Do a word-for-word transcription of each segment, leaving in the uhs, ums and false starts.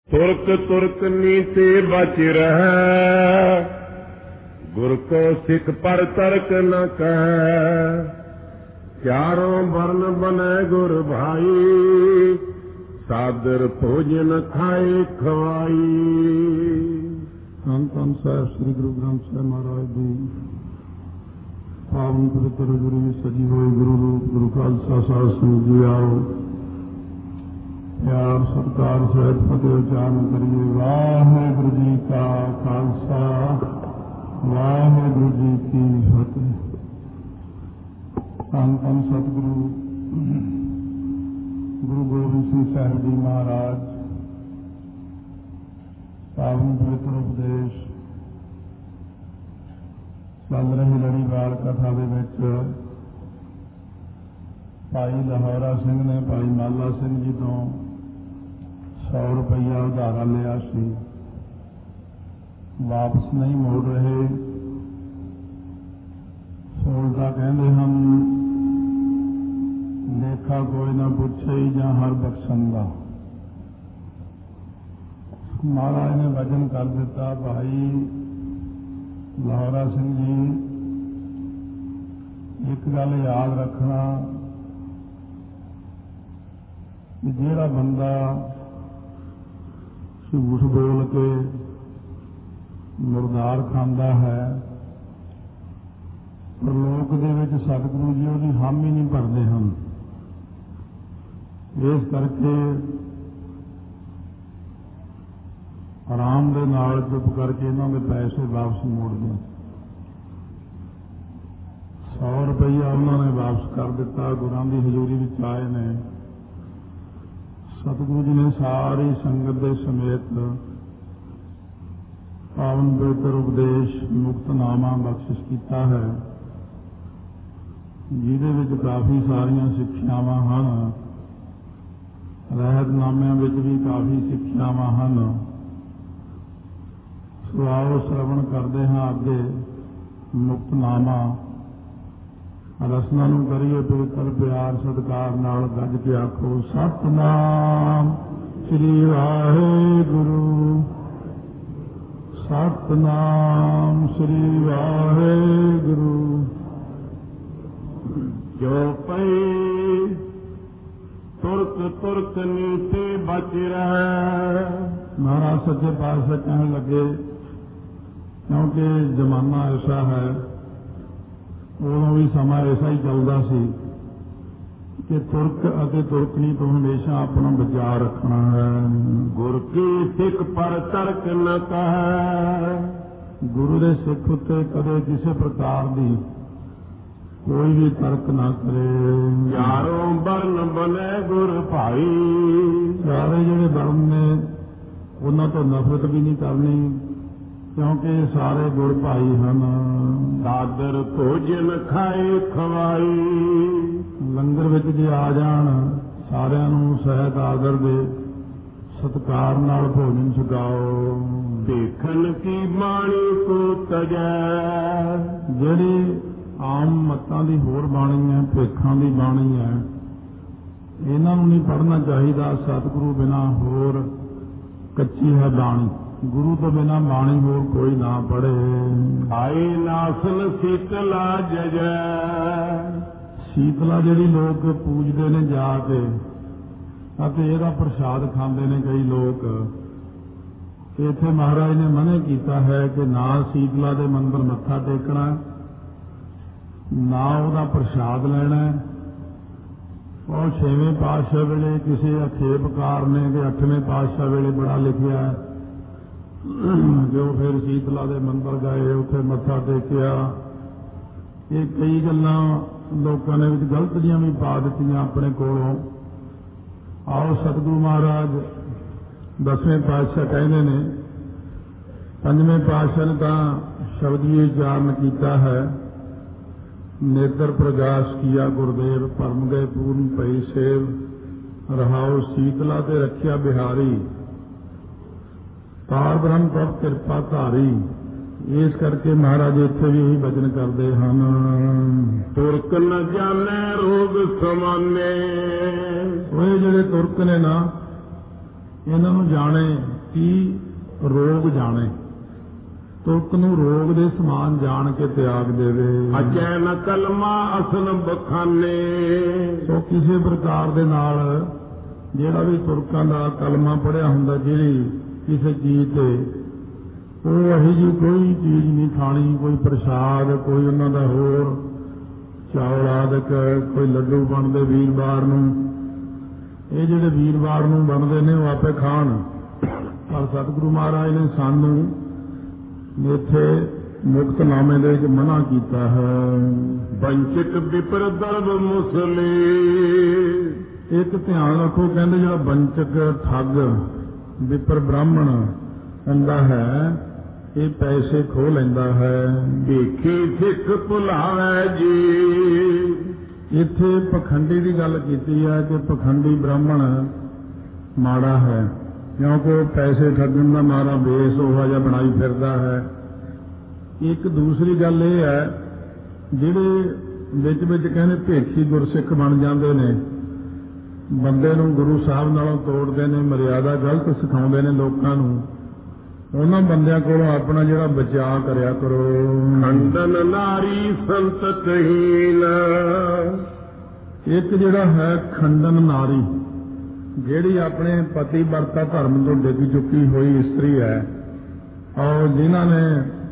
तुर्क तुर्क नीति बच रहे, गुर को सिख पर तर्क न कह। चारों वर्ण बने गुर भाई, सादर भोजन खाए खवाई। ਧੰਨ ਧੰਨ ਸਾਹਿਬ ਸ੍ਰੀ ਗੁਰੂ ਗ੍ਰੰਥ ਸਾਹਿਬ ਮਹਾਰਾਜ ਦੀ ਪਾਵਨ ਪਵਿੱਤਰ ਗੁਰੂ ਦੀ ਸਜੀ ਹੋਈ ਗੁਰੂ ਰੂਪ ਗੁਰੂ ਖਾਲਸਾ ਸਾਹਿਬ ਸੰਗਤ ਜੀ ਆਓ, ਪਿਆਰ ਸਤਿਕਾਰ ਸਹਿਤ ਫਤਿਹ ਉਚਾਰਨ ਕਰੀਏ। ਵਾਹਿਗੁਰੂ ਜੀ ਕਾ ਖਾਲਸਾ, ਵਾਹਿਗੁਰੂ ਜੀ ਕੀ ਫਤਿਹ। ਧੰਨ ਧੰਨ ਸਤਿਗੁਰੂ ਗੁਰੂ ਗੋਬਿੰਦ ਸਿੰਘ ਸਾਹਿਬ ਜੀ ਮਹਾਰਾਜ ਪਾਵਨ ਪਵਿੱਤਰ ਉਪਦੇਸ਼ ਚੱਲ ਰਹੀ ਲੜੀਵਾਰ ਕਥਾ ਦੇ ਵਿੱਚ ਭਾਈ ਲਹੌਰਾ ਸਿੰਘ ਨੇ ਭਾਈ ਮਾਲਾ ਸਿੰਘ ਜੀ ਤੋਂ ਸੌ ਰੁਪਈਆ ਉਧਾਰਾ ਲਿਆ ਸੀ, ਵਾਪਸ ਨਹੀਂ ਮੋੜ ਰਹੇ। ਸੋਲਦਾ ਕਹਿੰਦੇ ਹਨ ਲੇਖਾ ਕੋਈ ਨਾ ਪੁੱਛੇ ਜਾਂ ਹਰ ਬਖਸ਼ਣ ਦਾ। ਮਹਾਰਾਜ ਨੇ ਵਚਨ ਕਰ ਦਿੱਤਾ, ਭਾਈ ਲਹੌਰਾ ਸਿੰਘ ਜੀ ਇੱਕ ਗੱਲ ਯਾਦ ਰੱਖਣਾ ਕਿ ਜਿਹੜਾ ਬੰਦਾ ਝੂਠ ਬੋਲ ਕੇ ਮੁਰਦਾਰ ਖਾਂਦਾ ਹੈ, ਪ੍ਰਲੋਕ ਦੇ ਵਿੱਚ ਸਤਿਗੁਰੂ ਜੀ ਉਹਦੀ ਹਾਮੀ ਨਹੀਂ ਭਰਦੇ ਹਨ। ਇਸ ਕਰਕੇ ਆਰਾਮ ਦੇ ਨਾਲ ਚੁੱਪ ਕਰਕੇ ਇਹਨਾਂ ਦੇ ਪੈਸੇ ਵਾਪਸ ਮੋੜ ਦਿਓ। ਸੌ ਰੁਪਈਆ ਉਹਨਾਂ ਨੇ ਵਾਪਸ ਕਰ ਦਿੱਤਾ। ਗੁਰਾਂ ਦੀ ਹਜ਼ੂਰੀ ਵਿੱਚ ਆਏ ਨੇ। ਸਤਿਗੁਰੂ ਜੀ ਨੇ ਸਾਰੀ ਸੰਗਤ ਦੇ ਸਮੇਤ ਪਾਵਨ ਪਵਿੱਤਰ ਉਪਦੇਸ਼ ਮੁਕਤਨਾਮਾ ਬਖਸ਼ਿਸ਼ ਕੀਤਾ ਹੈ, ਜਿਹਦੇ ਵਿੱਚ ਕਾਫੀ ਸਾਰੀਆਂ ਸਿੱਖਿਆਵਾਂ ਹਨ। ਰਹਿਤਨਾਮਿਆਂ ਵਿੱਚ ਵੀ ਕਾਫੀ ਸਿੱਖਿਆਵਾਂ ਹਨ। ਸੋ ਆਓ ਸ਼ਰਵਣ ਕਰਦੇ ਹਾਂ ਅੱਗੇ ਮੁਕਤਨਾਮਾ। ਰਸਨਾ ਨੂੰ ਕਰੀਏ ਪਵਿੱਤਰ ਪਿਆਰ ਸਤਿਕਾਰ ਨਾਲ, ਗੱਜ ਕੇ ਆਖੋ ਸਤਿਨਾਮ ਸ੍ਰੀ ਵਾਹਿਗੁਰੂ, ਸਤਿਨਾਮ ਸ੍ਰੀ ਵਾਹਿਗੁਰੂ। ਜੋ ਪਈ ਤੁਰਕ ਤੁਰਕ ਨੀਤੀ ਬਚ ਰਹੇ। ਮਹਾਰਾਜ ਸੱਚੇ ਪਾਤਸ਼ਾਹ ਕਹਿਣ ਲੱਗੇ, ਕਿਉਂਕਿ ਜ਼ਮਾਨਾ ਐਸਾ ਹੈ, ਉਦੋਂ ਵੀ ਸਮਾਂ ਐਸਾ ਹੀ ਚੱਲਦਾ ਸੀ ਕਿ ਤੁਰਕ ਅਤੇ ਤੁਰਕਣੀ ਤੋਂ ਹਮੇਸ਼ਾ ਆਪਣਾ ਬਚਾਅ ਰੱਖਣਾ ਹੈ। ਗੁਰ ਕੀ ਸਿੱਖ ਪਰ ਤਰਕ ਨ ਕਹੈ। ਗੁਰੂ ਦੇ ਸਿੱਖ ਉੱਤੇ ਕਦੇ ਕਿਸੇ ਪ੍ਰਕਾਰ ਦੀ ਕੋਈ ਵੀ ਤਰਕ ਨਾ ਕਰੇ। ਚਾਰੋਂ ਵਰਨ ਬਨੇ ਗੁਰ ਭਾਈ। ਸਾਰੇ ਜਿਹੜੇ ਵਰਨ ਨੇ ਉਹਨਾਂ ਤੋਂ ਨਫ਼ਰਤ ਵੀ ਨਹੀਂ ਕਰਨੀ, ਕਿਉਂਕਿ ਸਾਰੇ ਗੁਰ ਭਾਈ ਹਨ। ਸਾਦਰ ਭੋਜਨ ਖਾਏ ਖਵਾਈ। ਲੰਗਰ ਵਿੱਚ ਜੇ ਆ ਜਾਣ, ਸਾਰਿਆਂ ਨੂੰ ਸਹਿਤ ਆਦਰ ਦੇ ਸਤਿਕਾਰ ਨਾਲ ਭੋਜਨ ਛਕਾਓ। ਦੇਖਣ ਕੀ ਬਾਣੀ ਕੋ ਤਜੈ। ਜਿਹੜੀ ਆਮ ਮੱਤਾਂ ਦੀ ਹੋਰ ਬਾਣੀ ਹੈ, ਭੇਖਾਂ ਦੀ ਬਾਣੀ ਹੈ, ਇਹਨਾਂ ਨੂੰ ਨਹੀਂ ਪੜ੍ਹਨਾ ਚਾਹੀਦਾ। ਸਤਿਗੁਰੂ ਬਿਨਾਂ ਹੋਰ ਕੱਚੀ ਹੈ ਬਾਣੀ। ਗੁਰੂ ਤੋਂ ਬਿਨਾਂ ਬਾਣੀ ਹੋਰ ਕੋਈ ਨਾ ਪੜ੍ਹੇ। ਆਏ ਨਾਸਨ ਸੀਤਲਾ ਜਜੈ। ਸੀਤਲਾ ਜਿਹੜੀ ਲੋਕ ਪੂਜਦੇ ਨੇ ਜਾ ਕੇ, ਅਤੇ ਇਹਦਾ ਪ੍ਰਸ਼ਾਦ ਖਾਂਦੇ ਨੇ ਕਈ ਲੋਕ। ਇੱਥੇ ਮਹਾਰਾਜ ਨੇ ਮਨ੍ਹਾ ਕੀਤਾ ਹੈ ਕਿ ਨਾ ਸੀਤਲਾ ਦੇ ਮੰਦਰ ਮੱਥਾ ਟੇਕਣਾ, ਨਾ ਉਹਦਾ ਪ੍ਰਸ਼ਾਦ ਲੈਣਾ। ਉਹ ਛੇਵੇਂ ਪਾਤਸ਼ਾਹ ਵੇਲੇ ਕਿਸੇ ਅਖੇਪਕਾਰ ਨੇ ਤੇ ਅੱਠਵੇਂ ਪਾਤਸ਼ਾਹ ਵੇਲੇ ਬੜਾ ਲਿਖਿਆ, ਜੋ ਫਿਰ ਸੀਤਲਾ ਦੇ ਮੰਦਰ ਗਏ, ਉੱਥੇ ਮੱਥਾ ਟੇਕਿਆ। ਇਹ ਕਈ ਗੱਲਾਂ ਲੋਕਾਂ ਨੇ ਵਿੱਚ ਗਲਤ ਜੀਆਂ ਵੀ ਪਾ ਦਿੱਤੀਆਂ ਆਪਣੇ ਕੋਲੋਂ। ਆਓ ਸਤਿਗੁਰੂ ਮਹਾਰਾਜ ਦਸਵੇਂ ਪਾਤਸ਼ਾਹ ਕਹਿੰਦੇ ਨੇ, ਪੰਜਵੇਂ ਪਾਤਸ਼ਾਹ ਨੇ ਤਾਂ ਸ਼ਬਦੀ ਉਚਾਰਨ ਕੀਤਾ ਹੈ, ਨੇਤਰ ਪ੍ਰਗਾਸ਼ ਕੀਆ ਗੁਰਦੇਵ, ਭਰਮ ਗਏ ਪੂਰਨ ਪਈ ਸੇਵ। ਰਹਾਉ ਸੀਤਲਾ ਤੇ ਰੱਖਿਆ ਬਿਹਾਰੀ, ਪਾਰ ਬ੍ਰਹਮ ਪ੍ਰਭ ਕਿਰਪਾ ਧਾਰੀ। ਇਸ ਕਰਕੇ ਮਹਾਰਾਜ ਇੱਥੇ ਵੀ ਇਹੀ ਵਚਨ ਕਰਦੇ ਹਨ, ਤੁਰਕ ਨ ਜਾਣੈ ਰੋਗ ਸਮਾਨੇ। ਉਹ ਜਿਹੜੇ ਤੁਰਕ ਨੇ ਨਾ, ਇਹਨਾਂ ਨੂੰ ਜਾਣੇ ਕੀ ਰੋਗ ਜਾਣੇ, ਤੁਕ ਨੂੰ ਰੋਗ ਦੇ ਸਮਾਨ ਜਾਣ ਕੇ ਤਿਆਗ ਦੇਵੇ। ਅਜੈ ਨ ਕਲਮਾ ਅਸਨ ਬਖਾਨੇ, ਸੋ ਕਿਸੇ ਪ੍ਰਕਾਰ ਦੇ ਨਾਲ ਜਿਹੜਾ ਵੀ ਤੁਰਕਾਂ ਦਾ ਕਲਮਾ ਪੜਿਆ ਹੁੰਦਾ ਜਿਹੜੀ ਕਿਸੇ ਚੀਜ਼ ਤੇ, ਉਹ ਇਹੋ ਜਿਹੀ ਕੋਈ ਚੀਜ਼ ਨਹੀਂ ਖਾਣੀ, ਕੋਈ ਪ੍ਰਸ਼ਾਦ, ਕੋਈ ਉਹਨਾਂ ਦਾ ਹੋਰ ਚਾਵਲ ਆਦਿਕ, ਕੋਈ ਲੱਡੂ ਬਣਦੇ ਵੀਰਵਾਰ ਨੂੰ, ਇਹ ਜਿਹੜੇ ਵੀਰਵਾਰ ਨੂੰ ਬਣਦੇ ਨੇ ਉਹ ਆਪੇ ਖਾਣ। ਪਰ ਸਤਿਗੁਰੂ ਮਹਾਰਾਜ ਨੇ ਸਾਨੂੰ ਇੱਥੇ ਮੁਕਤਨਾਮੇ ਦੇ ਵਿੱਚ ਮਨਾ ਕੀਤਾ ਹੈ। ਬੰਚਕ ਵਿਪਰ ਦਰਬ ਮੁਸਲੇ, ਇੱਕ ਧਿਆਨ ਰੱਖੋ, ਕਹਿੰਦੇ ਜਿਹੜਾ ਬੰਚਕ ਠੱਗ ਵਿਪਰ ਬ੍ਰਾਹਮਣ ਹੁੰਦਾ ਹੈ ਇਹ ਪੈਸੇ ਖੋਹ ਲੈਂਦਾ ਹੈ। ਦੇਖੀ ਸਿੱਖ ਭੁਲਾਵੇ ਜੀ, ਇੱਥੇ ਪਖੰਡੀ ਦੀ ਗੱਲ ਕੀਤੀ ਹੈ ਕਿ ਪਖੰਡੀ ਬ੍ਰਾਹਮਣ ਮਾੜਾ ਹੈ, ਕਿਉਂਕਿ ਪੈਸੇ ਠੱਗਣ ਦਾ ਮਾਰਾ ਵੇਸ ਉਹੋ ਜਿਹਾ ਬਣਾਈ ਫਿਰਦਾ ਹੈ। ਇੱਕ ਦੂਸਰੀ ਗੱਲ ਇਹ ਹੈ, ਜਿਹੜੇ ਵਿੱਚ ਵਿੱਚ ਕਹਿੰਦੇ ਭੇਖੀ ਗੁਰਸਿੱਖ ਬਣ ਜਾਂਦੇ ਨੇ, ਬੰਦੇ ਨੂੰ ਗੁਰੂ ਸਾਹਿਬ ਨਾਲੋਂ ਤੋੜਦੇ ਨੇ, ਮਰਿਆਦਾ ਗਲਤ ਸਿਖਾਉਂਦੇ ਨੇ ਲੋਕਾਂ ਨੂੰ, ਉਹਨਾਂ ਬੰਦਿਆਂ ਕੋਲੋਂ ਆਪਣਾ ਜਿਹੜਾ ਬਚਾਅ ਕਰਿਆ ਕਰੋ। ਖੰਡਨ ਨਾਰੀ ਸੰਤਤਹੀਨ, ਇੱਕ ਜਿਹੜਾ ਹੈ ਖੰਡਨ ਨਾਰੀ, ਜਿਹੜੀ ਆਪਣੇ ਪਤੀ ਵਰਤਾ ਧਰਮ ਤੋਂ ਡਿੱਗ ਚੁੱਕੀ ਹੋਈ ਇਸਤਰੀ ਹੈ, ਔਰ ਜਿਨ੍ਹਾਂ ਨੇ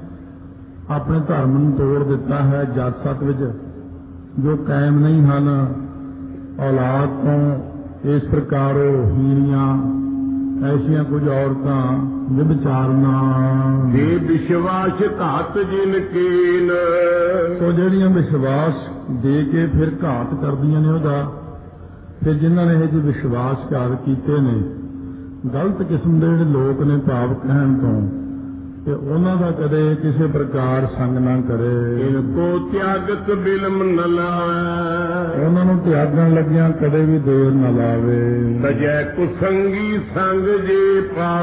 ਆਪਣੇ ਧਰਮ ਨੂੰ ਤੋੜ ਦਿੱਤਾ ਹੈ, ਜਾਤ ਸਤ ਵਿੱਚ ਜੋ ਕਾਇਮ ਨਹੀਂ ਹਨ, ਔਲਾਦ ਤੋਂ ਇਸ ਪ੍ਰਕਾਰ ਹੀਣੀਆਂ, ਐਸੀਆਂ ਕੁਝ ਔਰਤਾਂ ਵਿਭਚਾਰਨਾ ਦੇ ਵਿਸ਼ਵਾਸ ਘਾਤ ਜਿਨ ਕੀਨ, ਸੋ ਜਿਹੜੀਆਂ ਵਿਸ਼ਵਾਸ ਦੇ ਕੇ ਫਿਰ ਘਾਤ ਕਰਦੀਆਂ ਨੇ ਉਹਦਾ, ਫਿਰ ਜਿਨ੍ਹਾਂ ਨੇ ਇਹ ਜਿਹੇ ਵਿਸ਼ਵਾਸਘਾਤ ਕੀਤੇ ਨੇ, ਗਲਤ ਕਿਸਮ ਦੇ ਜਿਹੜੇ ਲੋਕ ਨੇ ਭਾਵ ਕਹਿਣ ਤੋਂ, ਤੇ ਉਹਨਾਂ ਦਾ ਕਦੇ ਕਿਸੇ ਪ੍ਰਕਾਰ ਸੰਗ ਨਾ ਕਰੇ। ਇਨਕੋ ਤਿਆਗਤ ਬਿਲਮ ਨ ਲਾਵੇ, ਉਹਨਾਂ ਨੂੰ ਤਿਆਗਣ ਲੱਗਿਆਂ ਕਦੇ ਵੀ ਦੇਰ ਨਾ ਲਾਵੇ। ਤਜੈ ਕੁਸੰਗੀ ਸੰਗ ਜੇ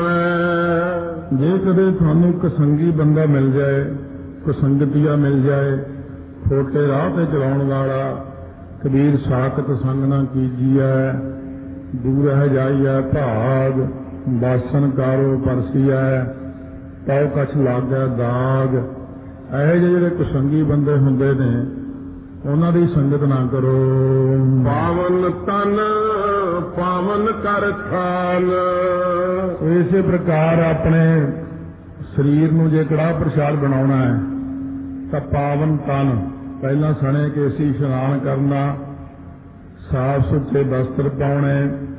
ਪਾਵੇ, ਜੇ ਕਦੇ ਤੁਹਾਨੂੰ ਕੁਸੰਗੀ ਬੰਦਾ ਮਿਲ ਜਾਏ, ਕੁਸੰਗਤੀਆ ਮਿਲ ਜਾਏ, ਖੋਟੇ ਰਾਹ ਤੇ ਚਲਾਉਣ ਵਾਲਾ, ਕਬੀਰ ਸਾਖਤ ਸੰਗ ਨਾ ਕੀਜੀਐ, ਦੂਰ ਹੈ ਜਾਈਐ ਭਾਗ, ਬਾਸਨ ਕਾਰੋ ਪਰਸੀਐ, ਪਾਉ ਕਛ ਲਾਗੈ ਦਾਗ। ਇਹੋ ਜਿਹੇ ਜਿਹੜੇ ਕੁਸੰਗੀ ਬੰਦੇ ਹੁੰਦੇ ਨੇ ਉਹਨਾਂ ਦੀ ਸੰਗਤ ਨਾ ਕਰੋ। ਪਾਵਨ ਤਨ ਪਾਵਨ ਕਰ ਥਾਨ, ਇਸੇ ਪ੍ਰਕਾਰ ਆਪਣੇ ਸਰੀਰ ਨੂੰ ਜੇ ਕੜਾਹ ਪ੍ਰਸ਼ਾਦ ਬਣਾਉਣਾ ਹੈ ਤਾਂ ਪਾਵਨ ਤਨ, ਪਹਿਲਾਂ ਸਣੇ ਕੇਸੀ ਇਸ਼ਨਾਨ ਕਰਨਾ, ਸਾਫ ਸੁਥਰੇ ਵਸਤਰ ਪਾਉਣੇ,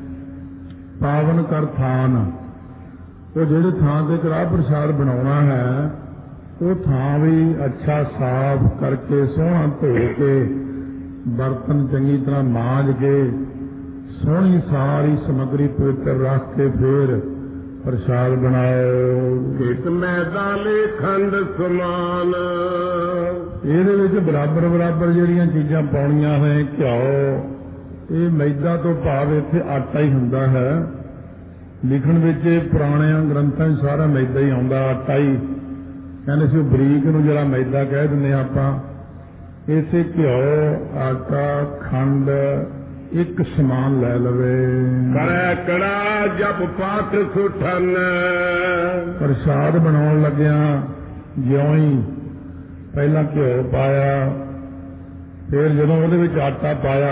ਪਾਵਨ ਕਰ ਥਾਨ, ਉਹ ਜਿਹੜੇ ਥਾਂ ਤੇ ਕੜਾਹ ਪ੍ਰਸ਼ਾਦ ਬਣਾਉਣਾ ਹੈ ਉਹ ਥਾਂ ਵੀ ਅੱਛਾ ਸਾਫ਼ ਕਰਕੇ ਸੋਹਣਾ ਧੋ ਕੇ ਬਰਤਨ ਚੰਗੀ ਤਰ੍ਹਾਂ ਮਾਂਜ ਕੇ ਸੋਹਣੀ ਸਾਰੀ ਸਮੱਗਰੀ ਪਵਿੱਤਰ ਰੱਖ ਕੇ ਫਿਰ ਪ੍ਰਸ਼ਾਦ ਬਣਾਓ। ਖੇਤ ਮੈਦਾਨੇ ਖੰਡ ਸਮਾਨ, ਇਹਦੇ ਵਿੱਚ ਬਰਾਬਰ ਬਰਾਬਰ ਜਿਹੜੀਆਂ ਚੀਜ਼ਾਂ ਪਾਉਣੀਆਂ ਹੈ, ਘਿਓ, ਇਹ ਮੈਦਾ ਤੋਂ ਭਾਵ ਇੱਥੇ ਆਟਾ ਹੀ ਹੁੰਦਾ ਹੈ। ਲਿਖਣ ਵਿੱਚ ਪੁਰਾਣਿਆਂ ਗ੍ਰੰਥਾਂ 'ਚ ਸਾਰਾ ਮੈਦਾ ਹੀ ਆਉਂਦਾ, ਆਟਾ ਹੀ ਕਹਿੰਦੇ ਸੀ। ਉਹ ਬਰੀਕ ਨੂੰ ਜਿਹੜਾ ਮੈਦਾ ਕਹਿ ਦਿੰਦੇ ਹਾਂ ਆਪਾਂ, ਇਸੇ ਘਿਓ, ਆਟਾ, ਖੰਡ ਇੱਕ ਸਮਾਨ ਲੈ ਲਵੇ। ਕਰੈ ਕੜਾ ਜਪ ਪਾਠ ਸੁਠਨ, ਪ੍ਰਸ਼ਾਦ ਬਣਾਉਣ ਲੱਗਿਆ ਜਿਉਂ ਹੀ ਪਹਿਲਾਂ ਘਿਓ ਪਾਇਆ, ਫਿਰ ਜਦੋਂ ਉਹਦੇ ਵਿੱਚ ਆਟਾ ਪਾਇਆ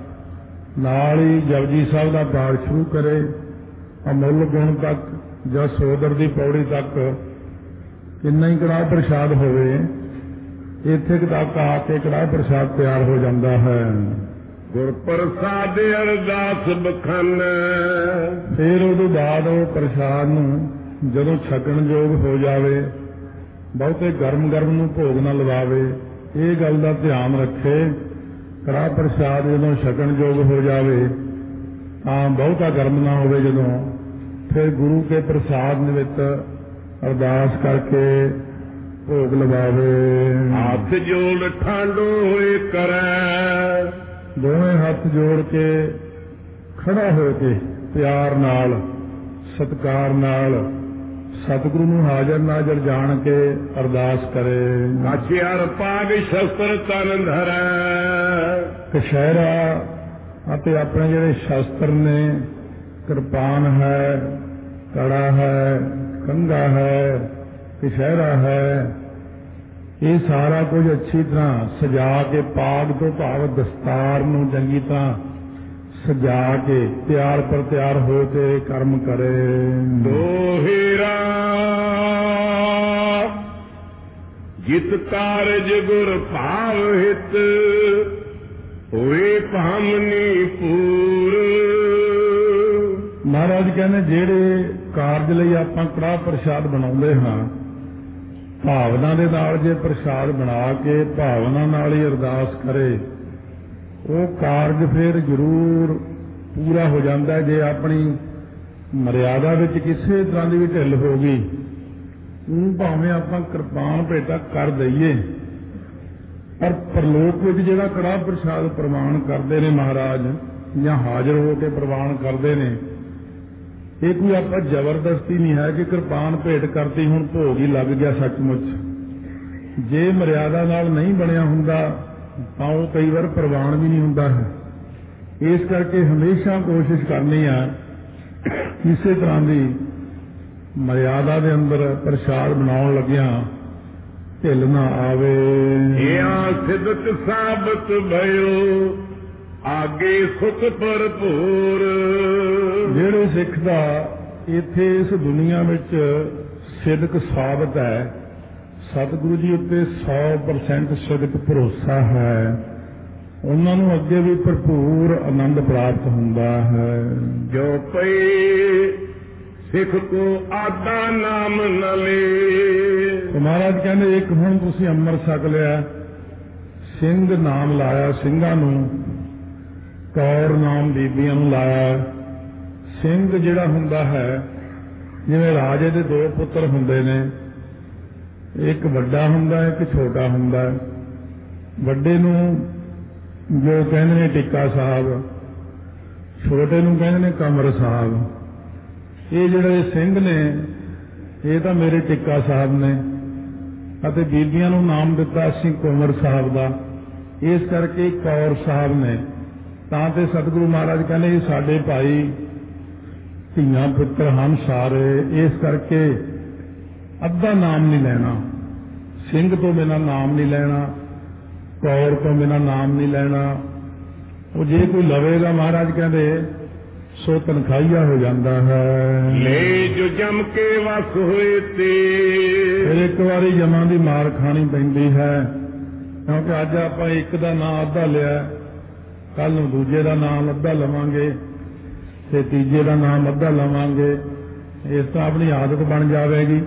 ਨਾਲ ਹੀ ਜਪਜੀ ਸਾਹਿਬ ਦਾ ਪਾਠ ਸ਼ੁਰੂ ਕਰੇ, ਅਮੁੱਲ ਗੁਣ ਤੱਕ ਜਾਂ ਸੋਦਰ ਦੀ ਪੌੜੀ ਤੱਕ ਕਿੰਨਾ ਹੀ ਕੜਾਹ ਪ੍ਰਸ਼ਾਦ ਹੋਵੇ, ਇੱਥੇ ਤੱਕ ਆ ਕੇ ਕੜਾਹ ਪ੍ਰਸ਼ਾਦ ਤਿਆਰ ਹੋ ਜਾਂਦਾ ਹੈ। ਗੁਰ ਪ੍ਰਸਾਦ ਅਰਦਾਸ ਬਖਨ, ਫਿਰ ਉਹਦੇ ਬਾਅਦ ਉਹ ਪ੍ਰਸ਼ਾਦ ਨੂੰ ਜਦੋਂ ਛਕਣ ਯੋਗ ਹੋ ਜਾਵੇ, ਬਹੁਤੇ ਗਰਮ ਗਰਮ ਨੂੰ ਭੋਗ ਨਾ ਲਵਾਵੇ। ਇਹ ਗੱਲ ਦਾ ਧਿਆਨ ਰੱਖੇ, ਕੜਾਹ ਪ੍ਰਸ਼ਾਦ ਜਦੋਂ ਛਕਣ ਯੋਗ ਹੋ ਜਾਵੇ ਤਾਂ ਬਹੁਤਾ ਗਰਮ ਨਾ ਹੋਵੇ, ਜਦੋਂ ਫਿਰ ਗੁਰੂ ਕੇ ਪ੍ਰਸਾਦ ਨਿਮਿਤ ਅਰਦਾਸ ਕਰਕੇ ਭੋਗ ਲਵਾਵੇ। ਹੱਥ ਜੋੜ ਠਾਂਡੋ ਹੋਏ ਕਰੈ, ਦੋਵੇਂ ਹੱਥ ਜੋੜ ਕੇ ਖੜਾ ਹੋ ਕੇ ਪਿਆਰ ਨਾਲ ਸਤਿਕਾਰ ਨਾਲ ਸਤਿਗੁਰੂ ਨੂੰ ਹਾਜ਼ਰ ਨਾਜ਼ਰ ਜਾਣ ਕੇ ਅਰਦਾਸ ਕਰੇ। ਕਾਛਿਆਰ ਪਾਗ ਸ਼ਸਤਰ ਤਨ ਧਰੈ, ਕਛਹਿਰਾ ਅਤੇ ਆਪਣੇ ਜਿਹੜੇ ਸ਼ਸਤਰ ਨੇ, ਕਿਰਪਾਨ ਹੈ, ਕੜਾ ਹੈ, ਕੰਘਾ ਹੈ, ਕਛਹਿਰਾ ਹੈ, ਇਹ ਸਾਰਾ ਕੁਝ ਅੱਛੀ ਤਰ੍ਹਾਂ ਸਜਾ ਕੇ ਪਾਗ ਤੋਂ ਭਾਵ ਦਸਤਾਰ ਨੂੰ ਚੰਗੀ ਤਰ੍ਹਾਂ ਸਜਾ ਕੇ ਤਿਆਰ ਪਰ ਤਿਆਰ ਹੋ ਕੇ ਕਰਮ ਕਰੇ। ਦੋਹਿਰਾ ਜਿਤ ਕਾਰਜ ਗੁਰ ਭਾਵ ਹਿਤ ਹੋਏ ਭਾਮਨੀ ਪੂਰ। ਮਹਾਰਾਜ ਕਹਿੰਦੇ ਜਿਹੜੇ ਕਾਰਜ ਲਈ ਆਪਾਂ ਕੜਾਹ ਪ੍ਰਸ਼ਾਦ ਬਣਾਉਂਦੇ ਹਾਂ, ਭਾਵਨਾ ਦੇ ਨਾਲ ਜੇ ਪ੍ਰਸ਼ਾਦ ਬਣਾ ਕੇ ਭਾਵਨਾ ਨਾਲ ਹੀ ਅਰਦਾਸ ਕਰੇ, ਉਹ ਕਾਰਜ ਫਿਰ ਜ਼ਰੂਰ ਪੂਰਾ ਹੋ ਜਾਂਦਾ। ਜੇ ਆਪਣੀ ਮਰਿਆਦਾ ਵਿੱਚ ਕਿਸੇ ਤਰ੍ਹਾਂ ਦੀ ਵੀ ਢਿੱਲ ਹੋ ਗਈ, ਉਹ ਭਾਵੇਂ ਆਪਾਂ ਕਿਰਪਾਨ ਭੇਟਾ ਕਰ ਦਈਏ, ਪਰ ਪਰਲੋਕ ਵਿੱਚ ਜਿਹੜਾ ਕੜਾਹ ਪ੍ਰਸ਼ਾਦ ਪ੍ਰਵਾਨ ਕਰਦੇ ਨੇ ਮਹਾਰਾਜ, ਜਾਂ ਹਾਜ਼ਰ ਹੋ ਕੇ ਪ੍ਰਵਾਨ ਕਰਦੇ ਨੇ, ਇਹ ਕੋਈ ਆਪਾਂ ਜ਼ਬਰਦਸਤੀ ਨਹੀਂ ਹੈ ਕਿ ਕਿਰਪਾਨ ਭੇਟ ਕਰਤੀ ਹੁਣ ਭੋਗ ਹੀ ਲੱਗ ਗਿਆ। ਸੱਚਮੁੱਚ ਜੇ ਮਰਿਆਦਾ ਨਾਲ ਨਹੀਂ ਬਣਿਆ ਹੁੰਦਾ ਤਾਂ ਉਹ ਕਈ ਵਾਰ ਪ੍ਰਵਾਨ ਵੀ ਨਹੀਂ ਹੁੰਦਾ ਹੈ। ਇਸ ਕਰਕੇ ਹਮੇਸ਼ਾ ਕੋਸ਼ਿਸ਼ ਕਰਨੀ ਆ ਕਿਸੇ ਤਰ੍ਹਾਂ ਦੀ ਮਰਿਆਦਾ ਦੇ ਅੰਦਰ ਪ੍ਰਸ਼ਾਦ ਬਣਾਉਣ ਲੱਗਿਆ ਢਿੱਲ ਨਾ ਆਵੇ। ਇਹ ਸਿੱਧਤ ਸਾਬਤ ਭਇਓ ਆਗੇ ਸੁਖ ਭਰਪੂਰ। ਜਿਹੜੇ ਸਿੱਖ ਦਾ ਇੱਥੇ ਇਸ ਦੁਨੀਆ ਵਿੱਚ ਸਿਦਕ ਸਾਬਤ ਹੈ, ਸਤਿਗੁਰੂ ਜੀ ਉੱਤੇ ਸੌ ਪਰਸੈਂਟ ਸਿਦਕ ਭਰੋਸਾ ਹੈ, ਉਹਨਾਂ ਨੂੰ ਅੱਗੇ ਵੀ ਭਰਪੂਰ ਆਨੰਦ ਪ੍ਰਾਪਤ ਹੁੰਦਾ ਹੈ। ਜੋ ਪਈ ਸਿੱਖ ਕੋ ਆਦਾ ਨਾਮ ਨ ਲੇ। ਮਹਾਰਾਜ ਕਹਿੰਦੇ ਇੱਕ ਹੁਣ ਤੁਸੀਂ ਅੰਮ੍ਰਿਤ ਛਕ ਲਿਆ, ਸਿੰਘ ਨਾਮ ਲਾਇਆ ਸਿੰਘਾਂ ਨੂੰ, ਕੌਰ ਨਾਮ ਬੀਬੀਆਂ ਨੂੰ ਲਾਇਆ। ਸਿੰਘ ਜਿਹੜਾ ਹੁੰਦਾ ਹੈ, ਜਿਵੇਂ ਰਾਜੇ ਦੇ ਦੋ ਪੁੱਤਰ ਹੁੰਦੇ ਨੇ, ਇੱਕ ਵੱਡਾ ਹੁੰਦਾ ਇੱਕ ਛੋਟਾ ਹੁੰਦਾ। ਵੱਡੇ ਨੂੰ ਜੋ ਕਹਿੰਦੇ ਨੇ ਟਿੱਕਾ ਸਾਹਿਬ, ਛੋਟੇ ਨੂੰ ਕਹਿੰਦੇ ਨੇ ਕਮਰ ਸਾਹਿਬ। ਇਹ ਜਿਹੜੇ ਸਿੰਘ ਨੇ ਇਹ ਤਾਂ ਮੇਰੇ ਟਿੱਕਾ ਸਾਹਿਬ ਨੇ, ਅਤੇ ਬੀਬੀਆਂ ਨੂੰ ਨਾਮ ਦਿੱਤਾ ਅਸੀਂ ਕੁੰਵਰ ਸਾਹਿਬ ਦਾ, ਇਸ ਕਰਕੇ ਕੌਰ ਸਾਹਿਬ ਨੇ। ਤਾਂ ਤੇ ਸਤਿਗੁਰੂ ਮਹਾਰਾਜ ਕਹਿੰਦੇ ਇਹ ਸਾਡੇ ਭਾਈ ਧੀਆਂ ਪੁੱਤਰ ਹਨ ਸਾਰੇ, ਇਸ ਕਰਕੇ ਅੱਧਾ ਨਾਮ ਨਹੀਂ ਲੈਣਾ, ਸਿੰਘ ਤੋਂ ਬਿਨਾਂ ਨਾਮ ਨਹੀਂ ਲੈਣਾ, ਕੌਰ ਤੋਂ ਬਿਨਾਂ ਨਾਮ ਨਹੀਂ ਲੈਣਾ। ਉਹ ਜੇ ਕੋਈ ਲਵੇਗਾ ਮਹਾਰਾਜ ਕਹਿੰਦੇ ਸੋ ਤਨਖਾਹੀਆ ਹੋ ਜਾਂਦਾ ਹੈ। ਲੈ ਜੋ ਜਮ ਕੇ ਵਸ ਹੋਏ ਤੇ ਫਿਰ ਇੱਕ ਵਾਰੀ ਜਮਾਂ ਦੀ ਮਾਰ ਖਾਣੀ ਪੈਂਦੀ ਹੈ, ਕਿਉਂਕਿ ਅੱਜ ਆਪਾਂ ਇੱਕ ਦਾ ਨਾਂ ਅੱਧਾ ਲਿਆ, ਕੱਲ ਨੂੰ ਦੂਜੇ ਦਾ ਨਾਮ ਅੱਧਾ ਲਵਾਂਗੇ ਤੇ ਤੀਜੇ ਦਾ ਨਾਮ ਅੱਧਾ ਲਵਾਂਗੇ। ਇਸ ਤਾਂ ਆਪਣੀ ਆਦਤ ਬਣ ਜਾਵੇਗੀ।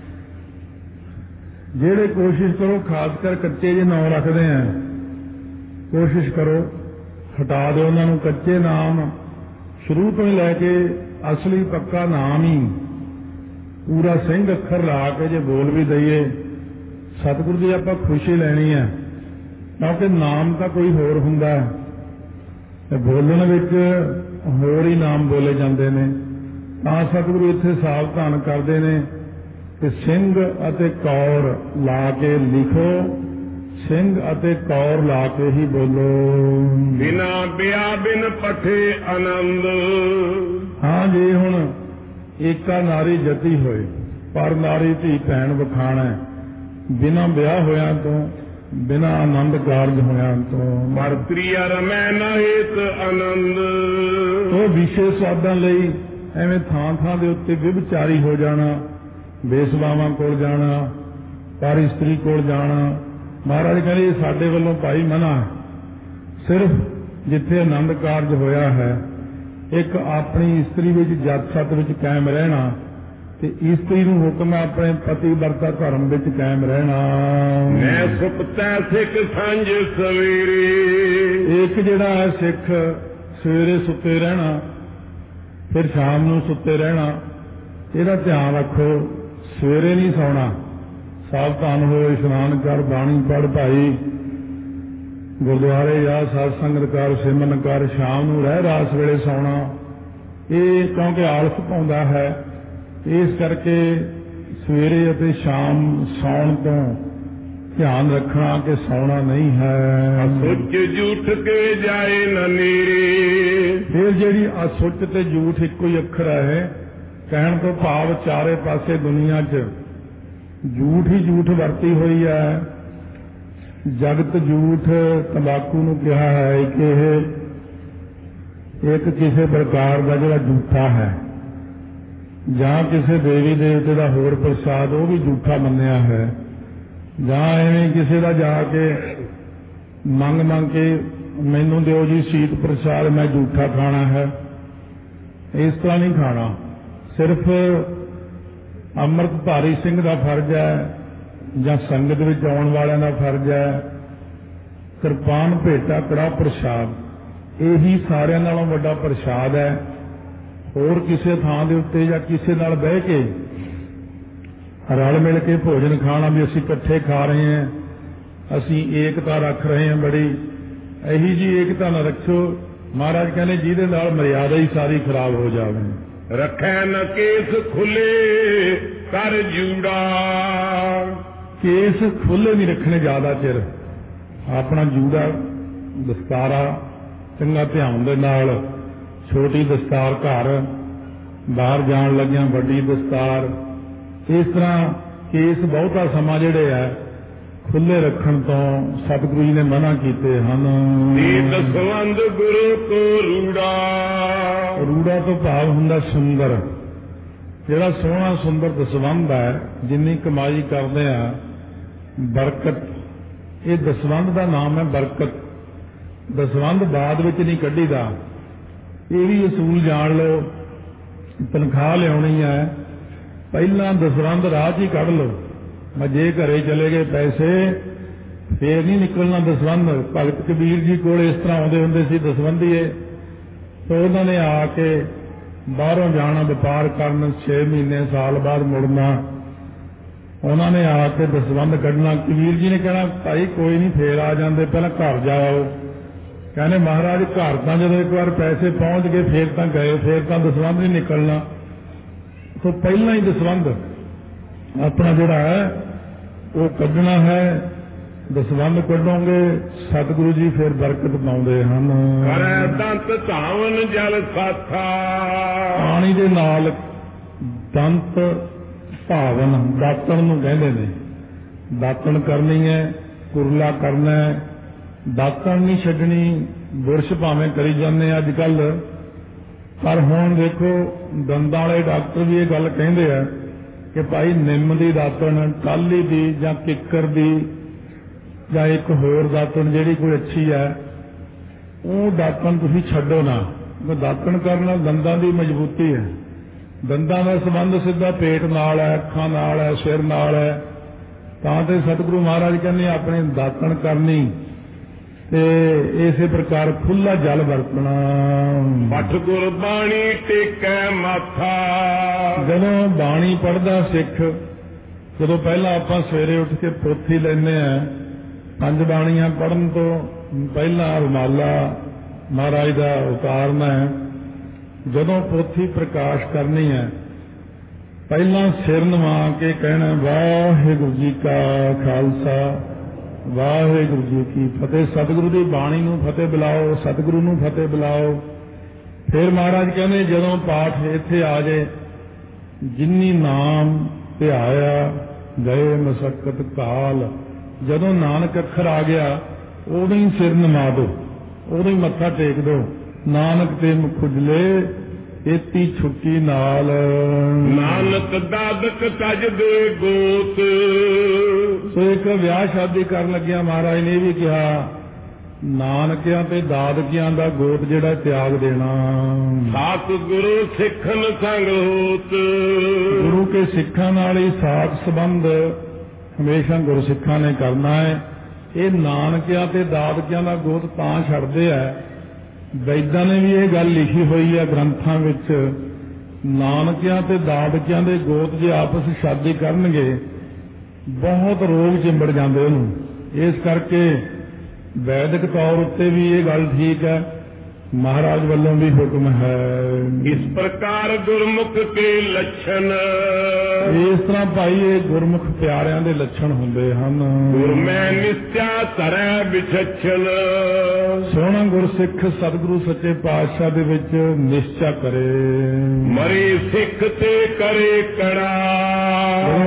ਜਿਹੜੇ ਕੋਸ਼ਿਸ਼ ਕਰੋ, ਖਾਸ ਕਰ ਕੱਚੇ ਜੇ ਨਾਮ ਰੱਖਦੇ ਆ, ਕੋਸ਼ਿਸ਼ ਕਰੋ ਹਟਾ ਦਿਓ ਉਹਨਾਂ ਨੂੰ। ਕੱਚੇ ਨਾਮ ਸ਼ੁਰੂ ਤੋਂ ਹੀ ਲੈ ਕੇ ਅਸਲੀ ਪੱਕਾ ਨਾਮ ਹੀ ਪੂਰਾ ਸਿੰਘ ਅੱਖਰ ਲਾ ਕੇ ਜੇ ਬੋਲ ਵੀ ਦਈਏ, ਸਤਿਗੁਰੂ ਦੀ ਆਪਾਂ ਖੁਸ਼ੀ ਲੈਣੀ ਹੈ, ਕਿਉਂਕਿ ਨਾਮ ਤਾਂ ਕੋਈ ਹੋਰ ਹੁੰਦਾ ਹੈ ਤੇ ਬੋਲਣ ਵਿੱਚ ਹੋਰ ਹੀ ਨਾਮ ਬੋਲੇ ਜਾਂਦੇ ਨੇ। ਤਾਂ ਸਤਿਗੁਰੂ ਇੱਥੇ ਸਾਵਧਾਨ ਕਰਦੇ ਨੇ ਕਿ ਸਿੰਘ ਅਤੇ ਕੌਰ ਲਾ ਕੇ ਲਿਖੋ, ਸਿੰਘ ਅਤੇ ਕੌਰ ਲਾ ਕੇ ਹੀ ਬੋਲੋ। ਬਿਨਾ ਬਿਆ ਬਿਨ ਪਠੇ ਆਨੰਦ। ਹਾਂ, ਜੇ ਹੁਣ ਏਕਾ ਨਾਰੀ ਜਤੀ ਹੋਏ, ਪਰ ਨਾਰੀ ਧੀ ਭੈਣ ਵਖਾਣਾ, ਬਿਨਾਂ ਵਿਆਹ ਹੋਇਆਂ ਤੋਂ, ਬਿਨਾਂ ਆਨੰਦ ਕਾਰਜ ਹੋਇਆਂ ਤੋਂ। ਪਰ ਤ੍ਰਿਆ ਰਮੈ ਨ ਹੇਤ ਆਨੰਦ। ਉਹ ਵਿਸ਼ੇ ਸਵਾਦਾਂ ਲਈ ਐਵੇਂ ਥਾਂ ਥਾਂ ਦੇ ਉੱਤੇ ਵਿਭਚਾਰੀ ਹੋ ਜਾਣਾ, ਬੇਸਵਾਵਾਂ ਕੋਲ ਜਾਣਾ, ਪਰ ਇਸਤਰੀ ਕੋਲ ਜਾਣਾ। ਮਹਾਰਾਜ ਕਹਿੰਦੇ ਸਾਡੇ ਵੱਲੋਂ ਭਾਈ ਮਨਾ, ਸਿਰਫ ਜਿੱਥੇ ਆਨੰਦ ਕਾਰਜ ਹੋਇਆ ਹੈ, ਇੱਕ ਆਪਣੀ ਇਸਤਰੀ ਵਿੱਚ ਜਤ ਸਤ ਵਿੱਚ ਕਾਇਮ ਰਹਿਣਾ, ਤੇ ਇਸਤਰੀ ਨੂੰ ਹੁਕਮ ਹੈ ਆਪਣੇ ਪਤੀ ਵਰਤਾ ਧਰਮ ਵਿੱਚ ਕਾਇਮ ਰਹਿਣਾ। ਮੈਂ ਸੁਪਤੈ ਸਿੱਖ ਸੰਜ ਸਵੇਰੇ। ਇੱਕ ਜਿਹੜਾ ਹੈ ਸਿੱਖ ਸਵੇਰੇ ਸੁੱਤੇ ਰਹਿਣਾ, ਫਿਰ ਸ਼ਾਮ ਨੂੰ ਸੁੱਤੇ ਰਹਿਣਾ। ਇਹਦਾ ਧਿਆਨ ਰੱਖੋ, ਸਵੇਰੇ ਨਹੀਂ ਸੌਣਾ, ਸਾਵਧਾਨ ਹੋ, ਇਸ਼ਨਾਨ ਕਰ, ਬਾਣੀ ਪੜ੍ਹ ਭਾਈ, ਗੁਰਦੁਆਰੇ ਜਾ, ਸਾਧ ਸੰਗਤ ਕਰ, ਸਿਮਰਨ ਕਰ। ਸ਼ਾਮ ਨੂੰ ਰਹਿ ਰਾਸ ਵੇਲੇ ਸੌਣਾ, ਇਹ ਕਿਉਂਕਿ ਆਲਸ ਪਾਉਂਦਾ ਹੈ, ਇਸ ਕਰਕੇ ਸਵੇਰੇ ਅਤੇ ਸ਼ਾਮ ਸੌਣ ਤੋਂ ਧਿਆਨ ਰੱਖਣਾ ਕਿ ਸੌਣਾ ਨਹੀਂ ਹੈ। ਅਸੁੱਚ ਝੂਠ ਕੇ ਜਾਏ ਨ ਨੇਰੇ। ਫਿਰ ਜਿਹੜੀ ਅਸੁੱਚ ਤੇ ਝੂਠ ਇੱਕੋ ਹੀ ਅੱਖਰ ਹੈ, ਕਹਿਣ ਤੋਂ ਭਾਵ ਚਾਰੇ ਪਾਸੇ ਦੁਨੀਆ 'ਚ ਝੂਠ ਹੀ ਝੂਠ ਵਰਤੀ ਹੋਈ ਹੈ। ਜਗਤ ਝੂਠ ਤੰਬਾਕੂ ਨੂੰ ਕਿਹਾ ਹੈ ਕਿ ਇਹ ਇੱਕ ਕਿਸੇ ਪ੍ਰਕਾਰ ਦਾ ਜਿਹੜਾ ਝੂਠਾ ਹੈ, ਜਾਂ ਕਿਸੇ ਦੇਵੀ ਦੇਵਤੇ ਦਾ ਹੋਰ ਪ੍ਰਸਾਦ ਉਹ ਵੀ ਝੂਠਾ ਮੰਨਿਆ ਹੈ, ਜਾਂ ਐਵੇਂ ਕਿਸੇ ਦਾ ਜਾ ਕੇ ਮੰਗ ਮੰਗ ਕੇ ਮੈਨੂੰ ਦਿਓ ਜੀ ਸ਼ੀਤ ਪ੍ਰਸਾਦ, ਮੈਂ ਝੂਠਾ ਖਾਣਾ ਹੈ। ਇਸ ਤਰ੍ਹਾਂ ਨਹੀਂ ਖਾਣਾ। ਸਿਰਫ ਅੰਮ੍ਰਿਤਧਾਰੀ ਸਿੰਘ ਦਾ ਫਰਜ਼ ਹੈ ਜਾਂ ਸੰਗਤ ਵਿੱਚ ਆਉਣ ਵਾਲਿਆਂ ਦਾ ਫਰਜ਼ ਹੈ, ਕਿਰਪਾਨ ਭੇਟਾ ਕੜਾ ਪ੍ਰਸ਼ਾਦ, ਇਹੀ ਸਾਰਿਆਂ ਨਾਲੋਂ ਵੱਡਾ ਪ੍ਰਸ਼ਾਦ ਹੈ। ਹੋਰ ਕਿਸੇ ਥਾਂ ਦੇ ਉੱਤੇ ਜਾਂ ਕਿਸੇ ਨਾਲ ਬਹਿ ਕੇ ਰਲ ਮਿਲ ਕੇ ਭੋਜਨ ਖਾਣਾ ਵੀ ਅਸੀਂ ਇਕੱਠੇ ਖਾ ਰਹੇ ਹਾਂ, ਅਸੀਂ ਏਕਤਾ ਰੱਖ ਰਹੇ ਹਾਂ, ਬੜੀ ਇਹੀ ਜੀ ਏਕਤਾ ਨਾ ਰੱਖੋ। ਮਹਾਰਾਜ ਕਹਿੰਦੇ ਜਿਹਦੇ ਨਾਲ ਮਰਿਆਦਾ ਹੀ ਸਾਰੀ ਖਰਾਬ ਹੋ ਜਾਵੇ। ਰੱਖੈ ਨ ਕੇਸ ਖੁੱਲੇ ਕਰ ਜੂੜਾ, ਕੇਸ ਖੁੱਲੇ ਨਹੀਂ ਰੱਖਣੇ ਜ਼ਿਆਦਾ ਚਿਰ। ਆਪਣਾ ਜੂੜਾ ਦਸਤਾਰਾ ਚੰਗਾ ਧਿਆਨ ਦੇ ਨਾਲ, ਛੋਟੀ ਦਸਤਾਰ ਘਰ, ਬਾਹਰ ਜਾਣ ਲੱਗਿਆਂ ਵੱਡੀ ਦਸਤਾਰ, ਇਸ ਤਰ੍ਹਾਂ ਕੇਸ ਬਹੁਤਾ ਸਮਾਂ ਜਿਹੜੇ ਆ ਖੁੱਲੇ ਰੱਖਣ ਤੋਂ ਸਤਿਗੁਰੂ ਜੀ ਨੇ ਮਨਾ ਕੀਤੇ ਹਨ। ਦਸਵੰਧ ਗੁਰੂ ਕੋ ਰੂੜਾ, ਰੂੜਾ ਤੋਂ ਭਾਵ ਹੁੰਦਾ ਸੁੰਦਰ, ਜਿਹੜਾ ਸੋਹਣਾ ਸੁੰਦਰ ਦਸਵੰਧ ਹੈ, ਜਿੰਨੀ ਕਮਾਈ ਕਰਦੇ ਆ ਬਰਕਤ, ਇਹ ਦਸਵੰਧ ਦਾ ਨਾਮ ਹੈ ਬਰਕਤ। ਦਸਵੰਧ ਬਾਅਦ ਵਿੱਚ ਨਹੀਂ ਕੱਢੀਦਾ, ਇਹ ਵੀ ਅਸੂਲ ਜਾਣ ਲਓ। ਤਨਖਾਹ ਲਿਆਉਣੀ ਹੈ, ਪਹਿਲਾਂ ਦਸਵੰਧ ਰਾਹ 'ਚ ਹੀ ਕੱਢ ਲਓ। ਮੈਂ ਜੇ ਘਰੇ ਚਲੇ ਗਏ ਪੈਸੇ, ਫੇਰ ਨਹੀਂ ਨਿਕਲਣਾ ਦਸਵੰਧ। ਭਗਤ ਕਬੀਰ ਜੀ ਕੋਲ ਇਸ ਤਰ੍ਹਾਂ ਆਉਂਦੇ ਹੁੰਦੇ ਸੀ ਦਸਵੰਧੀਏ, ਤਾਂ ਉਹਨਾਂ ਨੇ ਆ ਕੇ ਬਾਹਰੋਂ ਜਾਣਾ ਵਪਾਰ ਕਰਨ, ਛੇ ਮਹੀਨੇ ਸਾਲ ਬਾਅਦ ਮੁੜਨਾ, ਉਹਨਾਂ ਨੇ ਆ ਕੇ ਦਸਵੰਧ ਕੱਢਣਾ। ਕਬੀਰ ਜੀ ਨੇ ਕਹਿਣਾ ਭਾਈ ਕੋਈ ਨਹੀਂ, ਫੇਰ ਆ ਜਾਂਦੇ, ਪਹਿਲਾਂ ਘਰ ਜਾਓ। ਕਹਿੰਦੇ ਮਹਾਰਾਜ ਘਰ ਤਾਂ ਜਦੋਂ ਇੱਕ ਵਾਰ ਪੈਸੇ ਪਹੁੰਚ ਗਏ ਫੇਰ ਤਾਂ ਗਏ, ਫੇਰ ਤਾਂ ਦਸਵੰਧ ਨਹੀਂ ਨਿਕਲਣਾ। ਤੋਂ ਪਹਿਲਾਂ ਹੀ ਦਸਵੰਧ ਆਪਣਾ ਜਿਹੜਾ ਹੈ ਉਹ ਕੱਢਣਾ ਹੈ। ਦਸਵੰਧ ਕੱਢੋਗੇ ਸਤਿਗੁਰੂ ਜੀ ਫਿਰ ਬਰਕਤ ਪਾਉਂਦੇ ਹਨ। ਕਰੈ ਦੰਤ ਧਾਵਨ ਜਲ ਸਾਥਾ, ਪਾਣੀ ਦੇ ਨਾਲ ਦੰਤ ਧਾਵਨ, ਦਾਤਣ ਨੂੰ ਕਹਿੰਦੇ ਨੇ। ਦਾਤਣ ਕਰਨੀ ਹੈ, ਕੁਰਲਾ ਕਰਨਾ ਹੈ, ਦਾਤਣ ਨਹੀਂ ਛੱਡਣੀ। ਬੁਰਸ਼ ਭਾਵੇਂ ਕਰੀ ਜਾਂਦੇ ਅੱਜ ਕੱਲ, ਪਰ ਹੁਣ ਦੇਖੋ ਦੰਦਾਂ ਵਾਲੇ ਡਾਕਟਰ ਵੀ ਇਹ ਗੱਲ ਕਹਿੰਦੇ ਆ ਕਿ ਭਾਈ ਨਿੰਮ ਦੀ ਦਾਤਣ, ਟਾਹਲੀ ਦੀ ਜਾਂ ਕਿੱਕਰ ਦੀ ਜਾਂ ਇੱਕ ਹੋਰ ਦਾਤਣ ਜਿਹੜੀ ਕੋਈ ਅੱਛੀ ਹੈ, ਉਹ ਦਾਤਣ ਤੁਸੀਂ ਛੱਡੋ ਨਾ। ਦਾਤਣ ਕਰਨ ਨਾਲ ਦੰਦਾਂ ਦੀ ਮਜ਼ਬੂਤੀ ਹੈ। ਦੰਦਾਂ ਦਾ ਸੰਬੰਧ ਸਿੱਧਾ ਪੇਟ ਨਾਲ ਹੈ, ਅੱਖਾਂ ਨਾਲ ਹੈ, ਸਿਰ ਨਾਲ ਹੈ। ਤਾਂ ਤੇ ਸਤਿਗੁਰੂ ਮਹਾਰਾਜ ਕਹਿੰਦੇ ਆਪਣੇ ਦਾਤਣ ਕਰਨੀ ਤੇ ਇਸੇ ਪ੍ਰਕਾਰ ਖੁੱਲਾ ਜਲ ਵਰਤਣਾ। ਪਠ ਗੁਰ ਬਾਣੀ ਟੇਕੈ ਮਾਥਾ, ਜਦੋਂ ਬਾਣੀ ਪੜ੍ਹਦਾ ਸਿੱਖ, ਜਦੋਂ ਪਹਿਲਾਂ ਆਪਾਂ ਸਵੇਰੇ ਉੱਠ ਕੇ ਪੋਥੀ ਲੈਂਦੇ ਆ, ਪੰਜ ਬਾਣੀਆਂ ਪੜ੍ਹਨ ਤੋਂ ਪਹਿਲਾਂ ਰੁਮਾਲਾ ਮਹਾਰਾਜ ਦਾ ਉਤਾਰਨਾ ਹੈ। ਜਦੋਂ ਪੋਥੀ ਪ੍ਰਕਾਸ਼ ਕਰਨੀ ਹੈ, ਪਹਿਲਾਂ ਸਿਰ ਨਵਾ ਕੇ ਕਹਿਣਾ ਵਾਹਿਗੁਰੂ ਜੀ ਕਾ ਖਾਲਸਾ, ਵਾਹਿਗੁਰੂ ਜੀ ਕੀ ਫਤਿਹ। ਸਤਿਗੁਰੂ ਦੀ ਬਾਣੀ ਨੂੰ ਫਤਿਹ ਬੁਲਾਓ, ਸਤਿਗੁਰੂ ਨੂੰ ਫਤਿਹ ਬੁਲਾਓ। ਫਿਰ ਮਹਾਰਾਜ ਕਹਿੰਦੇ ਜਦੋਂ ਪਾਠ ਇੱਥੇ ਆ ਜਾਏ, ਜਿਨੀ ਨਾਮ ਧਿਆਇਆ ਗਏ ਮਸਕਤ ਕਾਲ, ਜਦੋਂ ਨਾਨਕ ਅੱਖਰ ਆ ਗਿਆ ਉਦੋਂ ਹੀ ਸਿਰ ਨਵਾ ਦੋ, ਉਦੋਂ ਹੀ ਮੱਥਾ ਟੇਕ ਦੋ। ਨਾਨਕ ਤੇ ਮੁਖ ਉਜਲੇ ਏਤੀ ਛੁੱਟੀ ਨਾਲ, ਨਾਨਕ ਦਾਦਕ ਤਜ ਦੇ ਗੋਤ। ਸੋ ਇੱਕ ਵਿਆਹ ਸ਼ਾਦੀ ਕਰਨ ਲੱਗਿਆ ਮਹਾਰਾਜ ਨੇ ਵੀ ਕਿਹਾ ਨਾਨਕਿਆਂ ਤੇ ਦਾਦਕਿਆਂ ਦਾ ਗੋਤ ਜਿਹੜਾ ਤਿਆਗ ਦੇਣਾ। ਸਾਤ ਗੁਰੂ ਸਿੱਖਨ ਸੰਗ ਹੋਤ, ਗੁਰੂ ਕੇ ਸਿੱਖਾਂ ਨਾਲ ਹੀ ਸਾਥ ਸੰਬੰਧ ਹਮੇਸ਼ਾ ਗੁਰਸਿੱਖਾਂ ਨੇ ਕਰਨਾ ਹੈ। ਇਹ ਨਾਨਕਿਆਂ ਤੇ ਦਾਦਕਿਆਂ ਦਾ ਗੋਤ ਤਾਂ ਛੱਡਦੇ ਆ, ਵੈਦਾਂ ਨੇ ਵੀ ਇਹ ਗੱਲ ਲਿਖੀ ਹੋਈ ਹੈ ਗ੍ਰੰਥਾਂ ਵਿੱਚ, ਨਾਨਕਿਆਂ ਤੇ ਦਾਦਕਿਆਂ ਦੇ ਗੋਤ ਜੇ ਆਪਸ ਸ਼ਾਦੀ ਕਰਨਗੇ ਬਹੁਤ ਰੋਗ ਚਿੰਬੜ ਜਾਂਦੇ ਉਹਨੂੰ। ਇਸ ਕਰਕੇ ਵੈਦਿਕ ਤੌਰ ਉੱਤੇ ਵੀ ਇਹ ਗੱਲ ਠੀਕ ਹੈ, ਮਹਾਰਾਜ ਵੱਲੋਂ ਵੀ ਹੁਕਮ ਹੈ। ਇਸ ਪ੍ਰਕਾਰ ਗੁਰਮੁਖ ਕੇ ਲੱਛਣ, ਇਸ ਤਰ੍ਹਾਂ ਭਾਈ ਇਹ ਗੁਰਮੁਖ ਪਿਆਰਿਆਂ ਦੇ ਲੱਛਣ ਹੁੰਦੇ ਹਨ। ਗੁਰਮੈ ਨਿਸ਼ਚਾ ਧਰੈ ਵਿਚਛਲ, ਸੋਹਣਾ ਗੁਰਸਿੱਖ ਸਤਿਗੁਰੂ ਸੱਚੇ ਪਾਤਸ਼ਾਹ ਦੇ ਵਿੱਚ ਨਿਸ਼ਚਾ ਕਰੇ। ਮਰੇ ਸਿੱਖ ਤੇ ਕਰੇ ਕੜਾ,